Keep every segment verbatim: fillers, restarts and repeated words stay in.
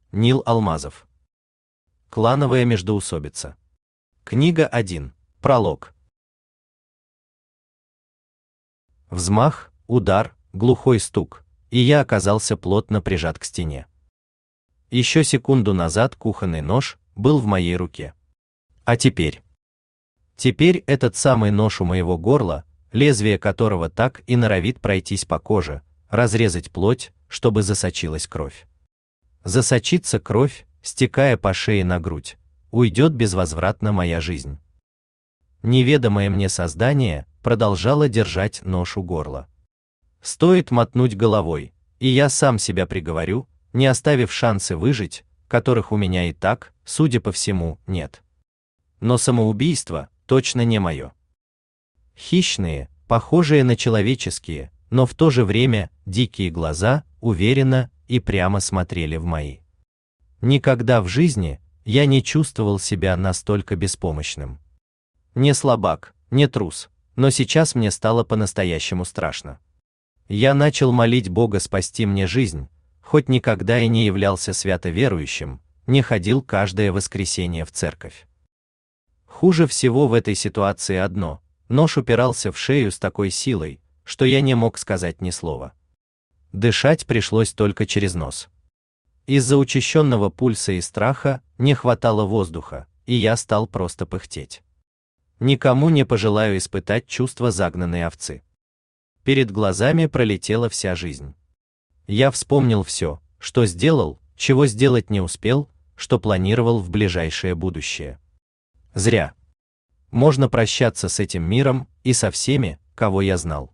Нил Алмазов. Клановая междоусобица. Книга один. Пролог. Взмах, удар, глухой стук, и я оказался плотно прижат к стене. Еще секунду назад кухонный нож был в моей руке. А теперь? Теперь этот самый нож у моего горла, лезвие которого так и норовит пройтись по коже, разрезать плоть, чтобы засочилась кровь. Засочится кровь, стекая по шее на грудь, уйдет безвозвратно моя жизнь. Неведомое мне создание продолжало держать нож у горла. Стоит мотнуть головой, и я сам себя приговорю, не оставив шансы выжить, которых у меня и так, судя по всему, нет. Но самоубийство точно не мое. Хищные, похожие на человеческие, но в то же время дикие глаза уверенно и прямо смотрели в мои. Никогда в жизни я не чувствовал себя настолько беспомощным. Не слабак, не трус, но сейчас мне стало по-настоящему страшно. Я начал молить Бога спасти мне жизнь, хоть никогда и не являлся свято верующим, не ходил каждое воскресенье в церковь. Хуже всего в этой ситуации одно: нож упирался в шею с такой силой, что я не мог сказать ни слова. Дышать пришлось только через нос. Из-за учащенного пульса и страха не хватало воздуха, и я стал просто пыхтеть. Никому не пожелаю испытать чувство загнанной овцы. Перед глазами пролетела вся жизнь. Я вспомнил все, что сделал, чего сделать не успел, что планировал в ближайшее будущее. Зря. Можно прощаться с этим миром и со всеми, кого я знал.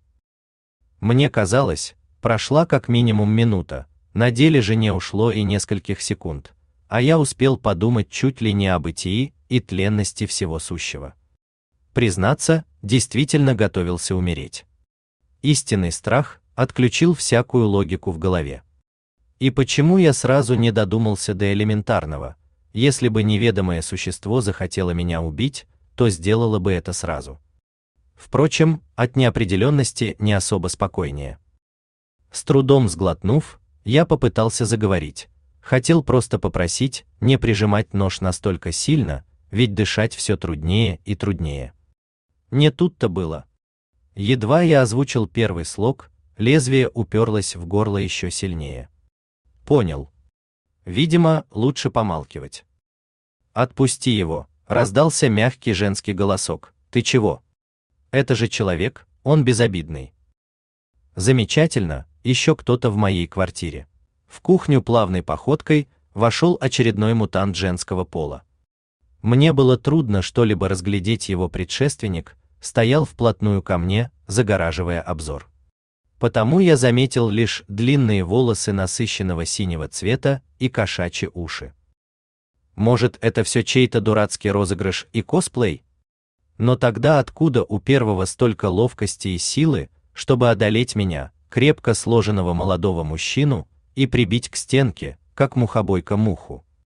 Мне казалось, прошла как минимум минута, на деле же не ушло и нескольких секунд, а я успел подумать чуть ли не о бытии и тленности всего сущего. Признаться, действительно готовился умереть. Истинный страх отключил всякую логику в голове. И почему я сразу не додумался до элементарного: если бы неведомое существо захотело меня убить, то сделало бы это сразу. Впрочем, от неопределенности не особо спокойнее. С трудом сглотнув, я попытался заговорить. Хотел просто попросить не прижимать нож настолько сильно, ведь дышать все труднее и труднее. Не тут-то было. Едва я озвучил первый слог, лезвие уперлось в горло еще сильнее. Понял. Видимо, лучше помалкивать. «Отпусти его», — раздался мягкий женский голосок. «Ты чего? Это же человек, он безобидный». Замечательно, еще кто-то в моей квартире. В кухню плавной походкой вошел очередной мутант женского пола. Мне было трудно что-либо разглядеть, его предшественник стоял вплотную ко мне, загораживая обзор. Потому я заметил лишь длинные волосы насыщенного синего цвета и кошачьи уши. Может, это все чей-то дурацкий розыгрыш и косплей? Но тогда откуда у первого столько ловкости и силы, чтобы одолеть меня, крепко сложенного молодого мужчину, и прибить к стенке, как мухобойка муху?